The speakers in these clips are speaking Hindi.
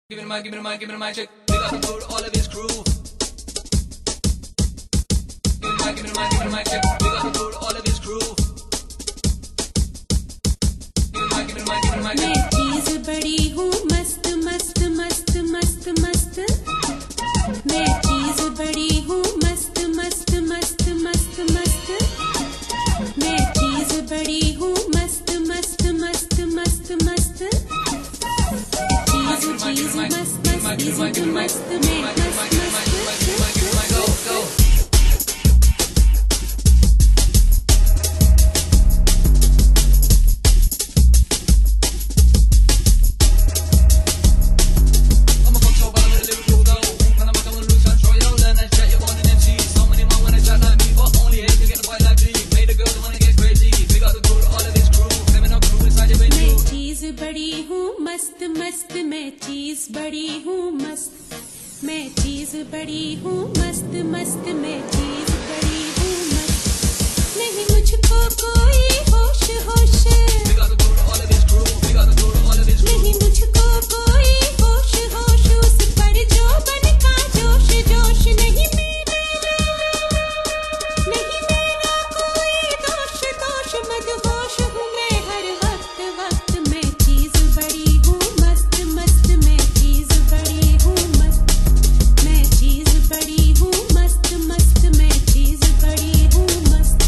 Give it a mic check. Big up for all of his crew. Give it a mic check. Big up for all of his crew. Give it a mic check. मैं चीज बड़ी हूँ मस्त मस्त मस्त मस्त मस्त। मैं चीज बड़ी हूँ मस्त मस्त मस्त मस्त मस्त। मैं चीज बड़ी हूँ मस्त मस्त मस्त मस्त मस्त। चीज मस्त मस्त चीज मस्त मैं मस्त मस्त। बड़ी हूँ मस्त मस्त मैं चीज बड़ी हूँ मस्त। मैं चीज बड़ी हूँ मस्त मस्त मैं चीज बड़ी हूँ मस्त। नहीं मुझको कोई होश होश। नहीं मुझको कोई होश होश। उस पर जो बन का जोश जोश। नहीं मेरा कोई दोष दोष मदहोश हूँ मैं हर वक्त वक्त। मैं चीज बड़ी हूँ मस्त मस्त मैं चीज बड़ी हूँ मस्त। मैं चीज बड़ी हूँ मस्त मस्त मैं चीज बड़ी हूँ मस्त।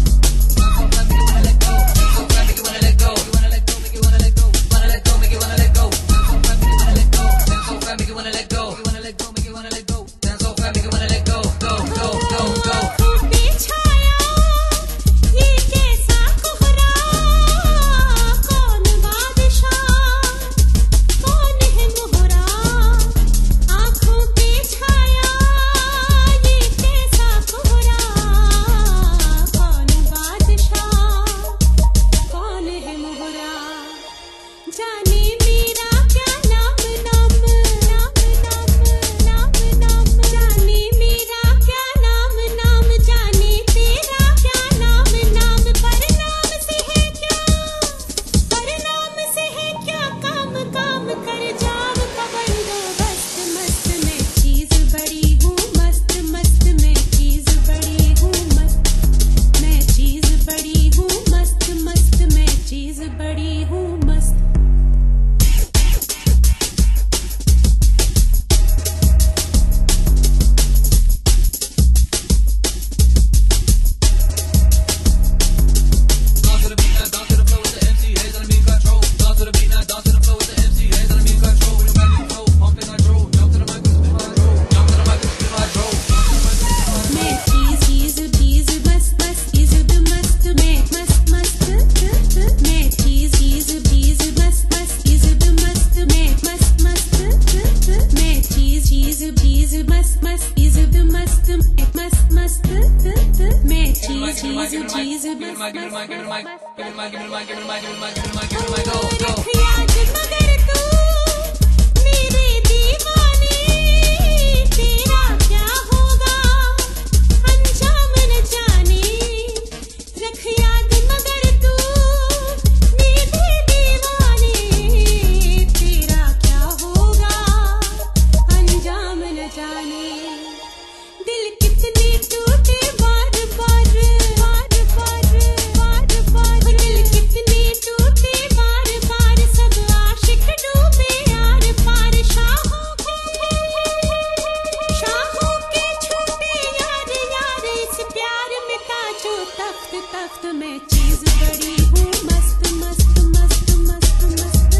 तख्त में चीज बड़ी हूँ मस्त मस्त मस्त मस्त मस्त।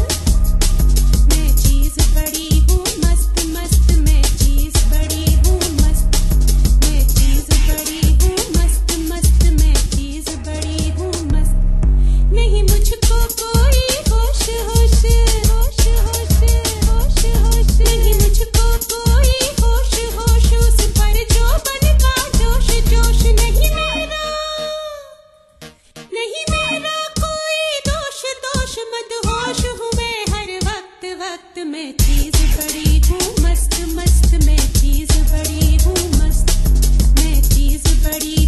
मैं चीज बड़ी हूँ मस्त मस्त मैं चीज बड़ी हूँ मस्त। मैं चीज बड़ी हूँ मस्त मस्त मैं चीज बड़ी हूँ मस्त। नहीं मुझको कोई होश होश होश होश होश होश। नहीं मुझको कोई होश होश। उस पर जो बन का जोश जोश। नहीं मेरा कोई दोष दोष मदहोश हूँ मैं हर वक्त वक्त। मैं चीज बड़ी हूँ मस्त मस्त मैं चीज बड़ी हूँ मस्त। मैं चीज बड़ी